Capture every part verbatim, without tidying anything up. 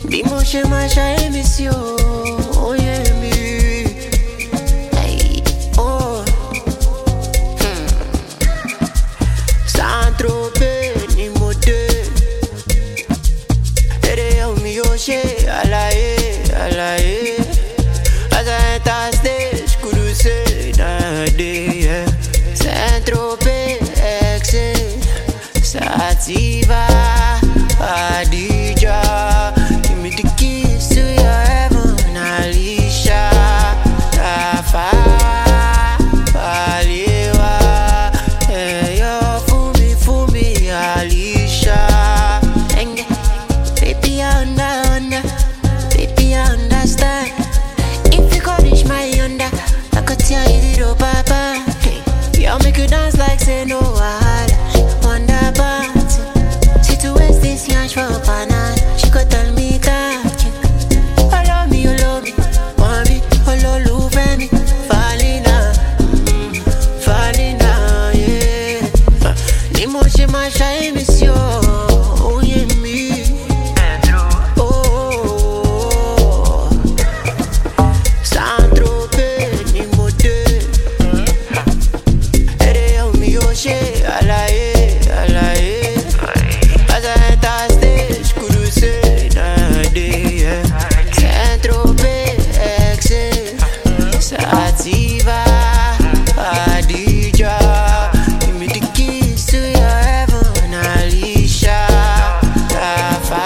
Be motion my shine miss you. Oh yeah me. Hey, oh. Hmm. Saint-Tropez ni mode. Ere o mi oshe alaye alaye. As I enter stage, could you say that day? Yeah. Saint-Tropez exit Sativa Adija. Give me the keys to your heaven, Alicia. Rafa Aliwa. Hey, yo, Fumi Fumi Alicia. Enge, baby, I under, under. Baby, I understand. If you could reach my under, I could tell you little papa. Hey, y'all make you dance like say no wahala. Wonder party. She to waste this yash for a banana. She could tell me that you follow me, you love me, want me, follow love me. Falling down, mm, falling down, yeah. The motion my shine miss you. Oh yeah me. Oh, Saint-Tropez ni mode. Ere o mi oshe alaye alaye. As I enter stage, could you say that day? Yeah. Saint-Tropez exit Sativa Adija. Give me the keys to your heaven, Alicia. Rafa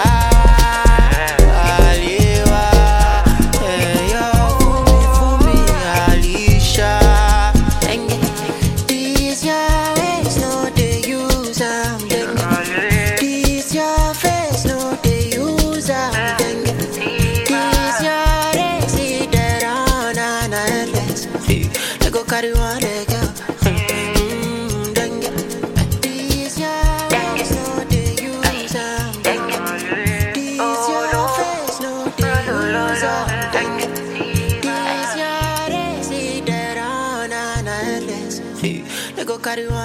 Aliwa. Hey, yo, Fumi Fumi Alicia. Enge, these your ways, no they use am. These your face, no they use am. These your legs, see that on and endless. They go carry one leg girl. Mm, denge. These your ways, no they use am. These your face, no they use am. These your legs, see that on and endless. They go carry one.